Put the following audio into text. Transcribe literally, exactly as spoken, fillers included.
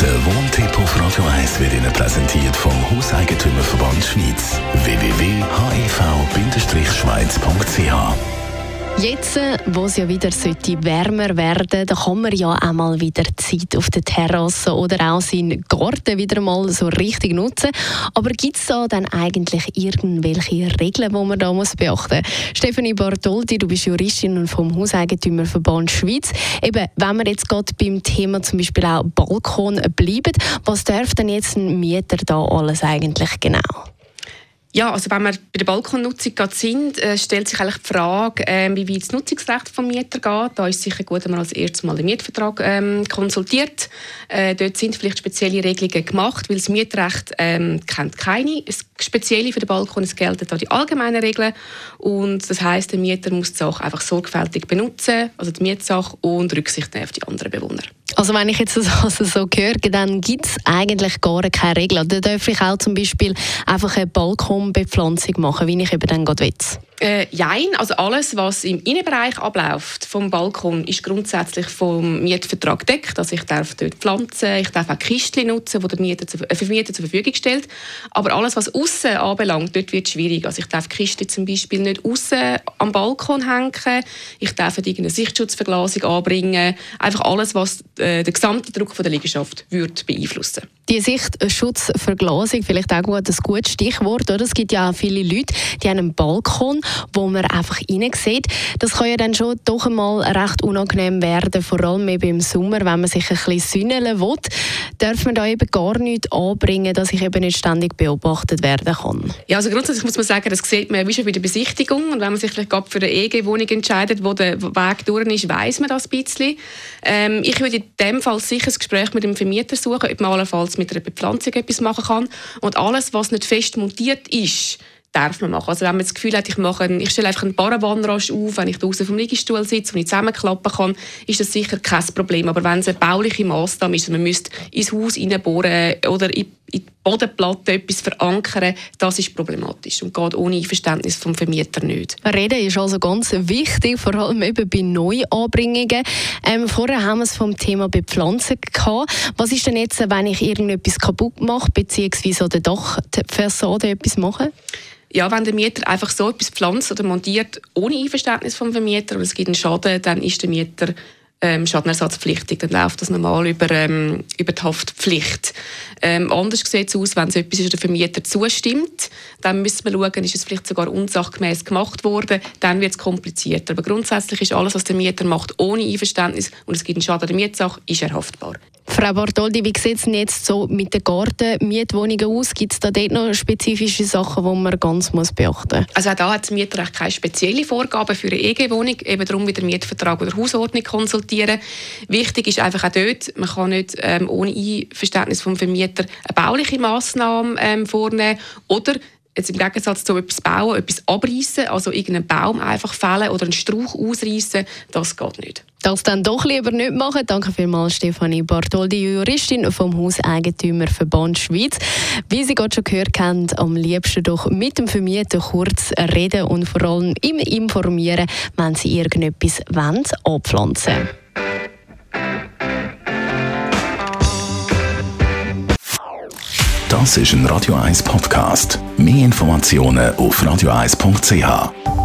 Der Wohntipp auf Radio eins wird Ihnen präsentiert vom Hauseigentümerverband Schweiz. w w w punkt h e v schweiz punkt c h. Jetzt, wo es ja wieder sollte wärmer werden, da kann man ja auch mal wieder Zeit auf der Terrasse oder auch seinen Garten wieder mal so richtig nutzen. Aber gibt es da dann eigentlich irgendwelche Regeln, die man da muss beachten muss? Stefanie Bartoldi, du bist Juristin und vom Hauseigentümerverband Schweiz. Eben, wenn wir jetzt gerade beim Thema zum Beispiel auch Balkon bleiben, was darf denn jetzt ein Mieter da alles eigentlich genau? Ja, also wenn wir bei der Balkonnutzung gerade sind, äh, stellt sich eigentlich die Frage, äh, wie weit das Nutzungsrecht des Mieters geht. Da ist es sicher gut, wenn man als erstes mal den Mietvertrag ähm, konsultiert. Äh, dort sind vielleicht spezielle Regelungen gemacht, weil das Mietrecht ähm, kennt keine spezielle für den Balkon. Es gelten da die allgemeinen Regeln und das heisst, der Mieter muss die Sache einfach sorgfältig benutzen, also die Mietsache, und Rücksicht nehmen auf die anderen Bewohner. Also wenn ich jetzt das also so höre, dann gibt es eigentlich gar keine Regeln. Da darf ich auch zum Beispiel einfach eine Balkonbepflanzung machen, wie ich eben dann gerade will. Äh, nein, also alles, was im Innenbereich abläuft vom Balkon, ist grundsätzlich vom Mietvertrag gedeckt. Also ich darf dort pflanzen, ich darf auch Kistchen nutzen, die der Mieter zu, äh, für Mieter zur Verfügung stellt. Aber alles, was außen anbelangt, dort wird es schwierig. Also ich darf Kistchen zum Beispiel nicht außen am Balkon hängen, ich darf nicht irgendeine Sichtschutzverglasung anbringen. Einfach alles, was äh, den gesamten Druck von der Liegenschaft würde beeinflussen. Die Sichtschutzverglasung, vielleicht auch gut, ein gutes Stichwort. Oder? Es gibt ja auch viele Leute, die haben einen Balkon, wo man einfach rein sieht. Das kann ja dann schon doch einmal recht unangenehm werden, vor allem eben im Sommer, wenn man sich ein bisschen sühnen will. Darf man da eben gar nichts anbringen, dass ich eben nicht ständig beobachtet werden kann? Ja, also grundsätzlich muss man sagen, das sieht man wie schon bei der Besichtigung. Und wenn man sich vielleicht gerade für eine E G-Wohnung entscheidet, wo der Weg durch ist, weiss man das ein bisschen. Ähm, ich würde in dem Fall sicher ein Gespräch mit dem Vermieter suchen, ob man allenfalls mit einer Bepflanzung etwas machen kann. Und alles, was nicht fest montiert ist, darf man machen. Also wenn man das Gefühl hat, ich, mache einen, ich stelle einfach einen Paravanrost auf, wenn ich draußen vom Liegestuhl sitze und ich zusammenklappen kann, ist das sicher kein Problem. Aber wenn es eine bauliche Massnahme ist, man müsste ins Haus hineinbohren oder in die Bodenplatte etwas verankern, das ist problematisch und geht ohne Einverständnis vom Vermieter nicht. Reden ist also ganz wichtig, vor allem eben bei Neuanbringungen. Ähm, vorher haben wir es vom Thema Bepflanzung gehabt. Was ist denn jetzt, wenn ich irgendetwas kaputt mache, beziehungsweise an der Dachfassade etwas mache? Ja, wenn der Mieter einfach so etwas pflanzt oder montiert, ohne Einverständnis vom Vermieter, und es gibt einen Schaden, dann ist der Mieter ähm, schadenersatzpflichtig. Dann läuft das normal über, ähm, über die Haftpflicht. Ähm, anders sieht es aus, wenn es etwas ist, der Vermieter zustimmt. Dann müssen wir schauen, ist es vielleicht sogar unsachgemäß gemacht worden. Dann wird es komplizierter. Aber grundsätzlich ist alles, was der Mieter macht, ohne Einverständnis und es gibt einen Schaden der Mietsache, ist er haftbar. Frau Bartoldi, wie sieht es denn jetzt so mit den Gartenmietwohnungen aus? Gibt es da dort noch spezifische Sachen, die man ganz muss beachten muss? Also auch da hat das Mietrecht keine spezielle Vorgaben für eine E G-Wohnung. Eben darum wieder Mietvertrag oder Hausordnung konsultieren. Wichtig ist einfach auch dort, man kann nicht ähm, ohne Einverständnis vom Vermieter eine bauliche Massnahme ähm, vornehmen oder jetzt im Gegensatz zu etwas bauen, etwas abreißen, also irgendeinen Baum einfach fällen oder einen Strauch ausreißen, das geht nicht. Das dann doch lieber nicht machen. Danke vielmals, Stefanie Bartoldi, Juristin vom Hauseigentümerverband Schweiz. Wie Sie gerade schon gehört haben, am liebsten doch mit dem Vermieter kurz reden und vor allem immer informieren, wenn Sie irgendetwas anpflanzen wollen. Das ist ein Radio eins Podcast. Mehr Informationen auf radio eins punkt c h.